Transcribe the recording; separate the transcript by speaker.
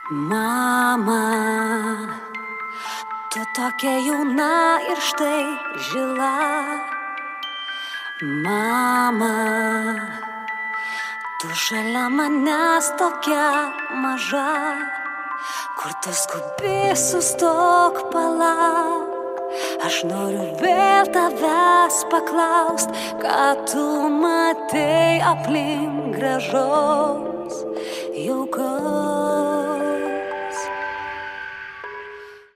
Speaker 1: Mama, tu tokia jauna ir štai žila. Mama, tu šalia manęs tokia maža. Kur tu skubi, sustok, palauk. Aš noriu vėl tavęs paklaust, ką tu matei aplink gražaus jaukaus.